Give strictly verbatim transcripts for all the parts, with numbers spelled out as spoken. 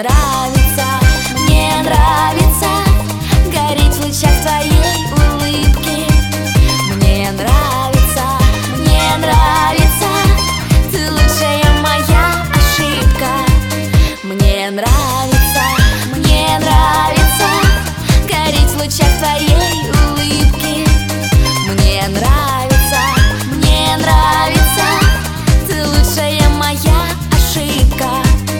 нравится, мне нравится гореть в лучах твоей улыбки. Мне нравится, мне нравится, ты лучшая моя ошибка. Мне нравится, мне нравится гореть в лучах твоей улыбки. Мне нравится, мне нравится, ты лучшая моя ошибка.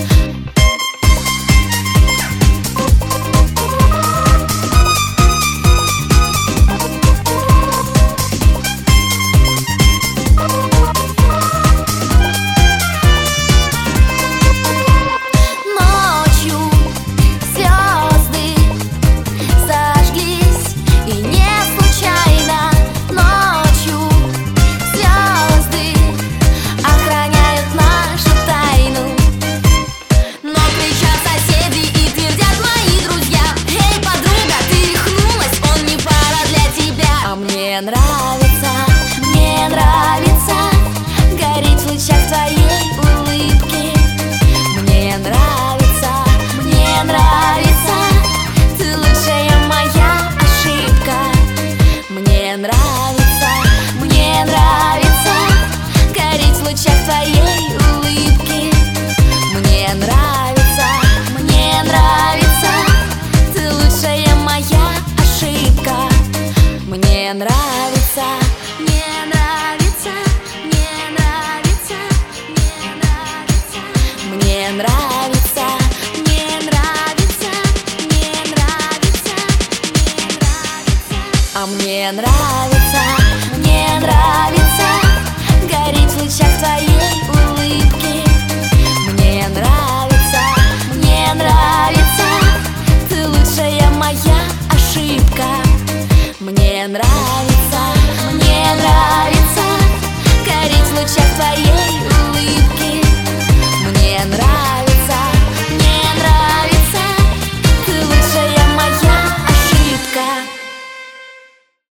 Мне нравится, мне нравится гореть в лучах твоей улыбки. Мне нравится, мне нравится, ты лучшая моя ошибка. Мне нравится, мне нравится гореть в лучах твоей улыбки. Мне нравится, мне нравится, ты лучшая моя ошибка. Мне нравится, мне нравится, мне нравится, мне нравится, мне нравится, мне нравится, мне нравится, мне нравится. А мне нравится, мне нравится гореть в лучах твоей улыбки. Мне нравится, мне нравится, ты лучшая моя ошибка.